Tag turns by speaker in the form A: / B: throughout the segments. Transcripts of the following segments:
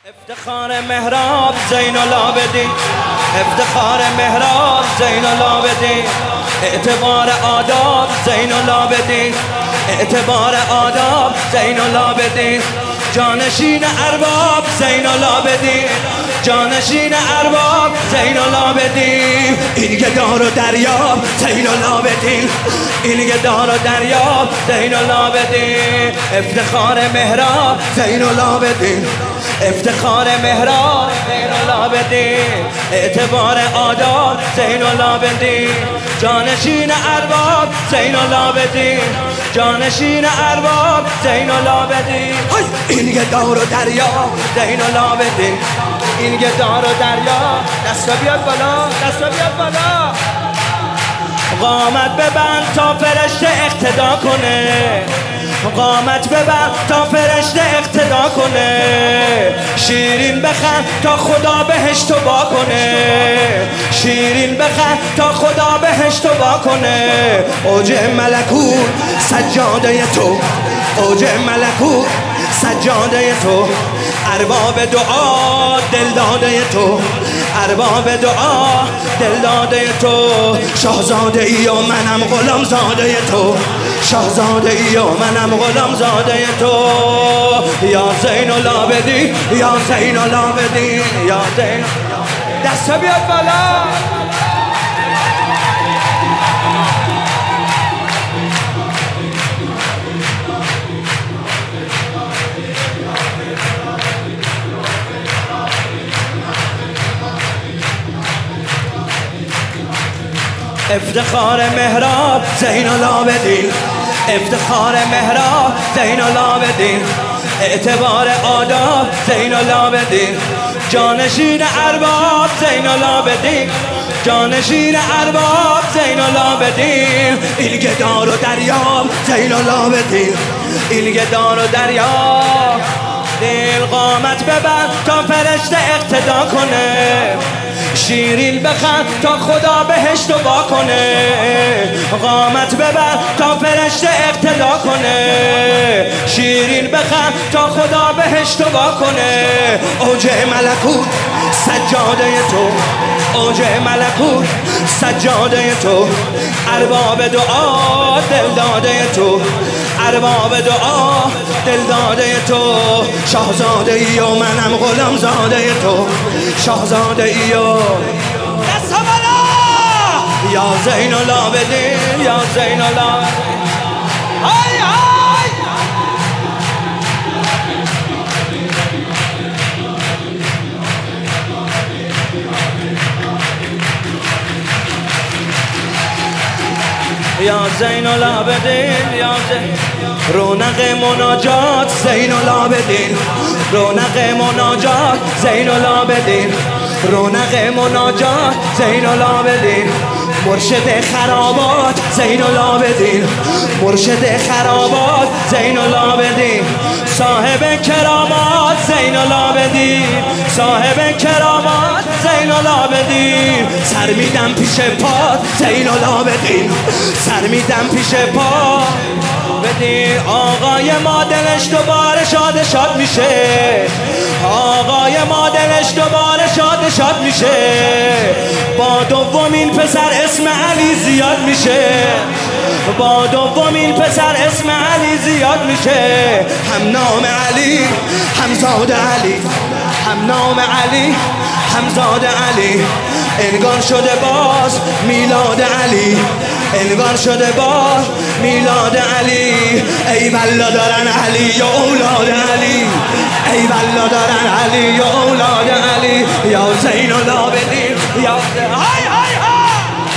A: افتخار مهراب زین العابدین، افتخار مهراب زین العابدین، اعتبار آداب زین العابدین، اعتبار آداب زین العابدین، جانشین ارباب زین العابدین، جانشین ارباب زین العابدین، این گدار و دریاب زین العابدین، این گدار و دریاب زین العابدین، افتخار مهراب زین العابدین، افتخار مهراب زین العابدین، اعتبار آداب زین العابدین، جانشین ارباب زین العابدین، جانشین ارباب زین العابدین، این گدار و دریا زین العابدین، این گدار و دریا. دستا بیاد بالا، دستا بیاد بالا، قامت ببند تا فرشته اقتدا کنه، قامت ببند تا فرشته اقتدا کنه، شیرین بخند تا خدا بهشت تو با کنه، شیرین بخند تا خدا بهشت تو با کنه، اوج ملکوت سجاده تو، اوج ملکوت سجاده تو، ارباب دعا دلداده تو، ارباب دعا دلداده تو، شاهزاده ای و منم غلام زاده تو، شاهزاده ای و منم غلام زاده تو، یا زین العابدین، یا زین العابدین، یا زین. دستا بیاد بالا، افتخار مهراب زین العابدین، افتخار مهراب زین العابدین، اعتبار آداب زین العابدین، جانشین ارباب زین العابدین، جانشین ارباب زین العابدین، این گدار و دریاب زین العابدین، این گدار و دریاب، دل قامت ببند تا فرشته اقتدا کنه، شیرین بخند تا خدا بهشت تو با کنه، قامت ببند تا فرشته اقتدا کنه، شیرین بخند تا خدا بهشت تو با کنه، اوج ملکوت سجاده تو، اوج ملکوت سجاده تو، ارباب دعا دلداده تو، ارباب دعا دلداده تو، شاهزاده ای و منم غلام زاده تو، شاهزاده ای و دستا بالا، یا زین العابدین، یا زین العابدین، های های، یا زین العابدین، یا زین. رونق مناجات زین العابدین، رونق مناجات زین العابدین، رونق مناجات زین العابدین، مرشد خرابات زین العابدین، مرشد خرابات زین العابدین، صاحب کرامات زین العابدین، صاحب کرامات زین العابدین، سر میدم پیش پات زین العابدین، سر میدم پیش پات بدین، آقای ما دلش دوباره شاد شاد میشه، آقای ما دلش دوباره شاد شاد میشه، با دومین پسر اسم علی زیاد میشه، با دومین پسر اسم علی زیاد میشه، هم نام علی همزاد علی، هم نام علی همزاد علی، انگار شده باز میلاد علی، انگار شده باز میلاد علی، ای والله دارن علی و اولاد علی، ای والله دارن علی و اولاد علی، یا زین العابدین، یا های های های.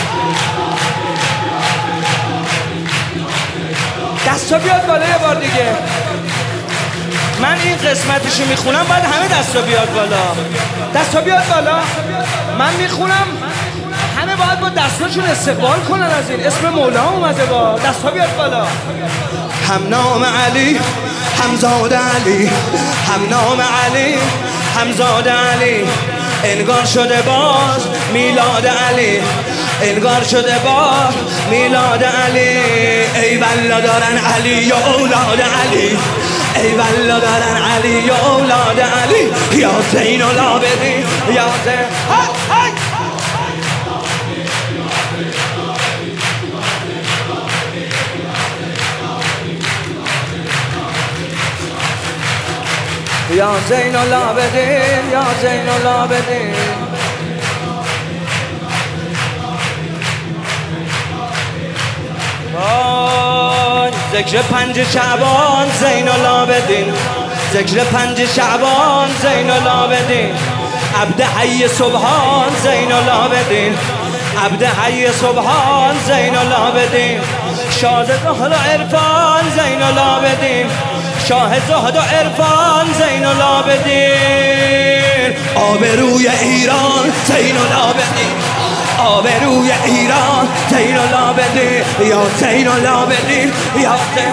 A: دستا بیاد بالا یه بار دیگه، من این قسمتشو میخونم باید همه دستا بیاد بالا، دستا بیاد بالا، من میخونم همه باید با دستاشون استقبال کنن از این اسم مولا اومده، با دستا بیاد بالا، هم نام علی همزاد علی، هم نام علی همزاد علی، انگار شده باز میلاد علی، انگار شده باز میلاد علی، ای والله دارن علی و اولاد علی، ای والله دارن علی یا اولاد علی یا زین العابدین یا زین یا زین العابدین یا زین العابدین ذکر 5 شعبان زین العابدین ذکر 5 شعبان زین العابدین عبد حی سبحان زین العابدین عبد حی سبحان زین العابدین شاه زهد و عرفان زین العابدین شاه زهد و عرفان زین العابدین آبروی ایران زین العابدین آبروی ایران زین العابدین یا زین العابدین یا زین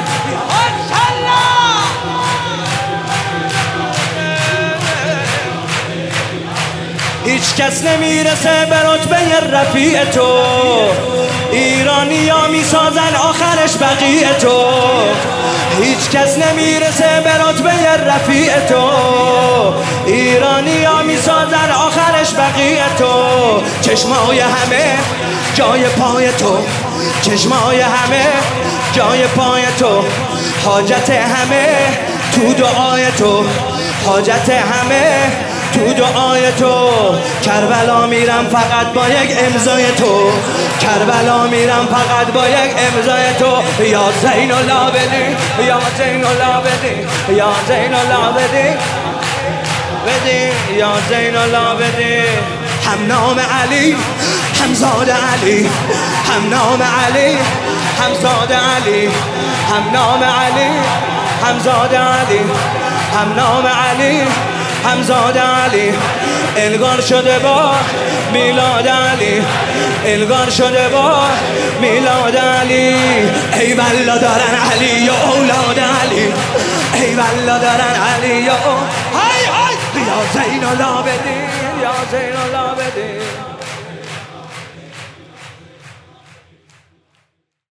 A: هیچ کس نمیرسه به رتبه رفیع تو ایرانی ها میسازن آخرش بقیه تو هیچ کس نمیرسه به رتبه رفیع تو ایرانی ها میسازن آخرش بقیه تو چشمای همه جای پای تو چشمای همه جای پای تو حاجت همه تو دعای تو حاجت همه تو دعای تو کربلا میرم فقط با یک امضای تو کربلا میرم فقط با یک امضای تو یا زین العابدین یا زین العابدین یا زین العابدین بدین یا زین العابدین هم نام علی هم زاد علی هم نام علی هم زاد علی هم نام علی هم زاد علی هم نام علی همزاد علی الگار شده با میلاد علی الگار شده با میلاد علی ای والله دارن علی یا اولاد علی ای والله دارن علی یا های های یا زین العابدین یا زین العابدین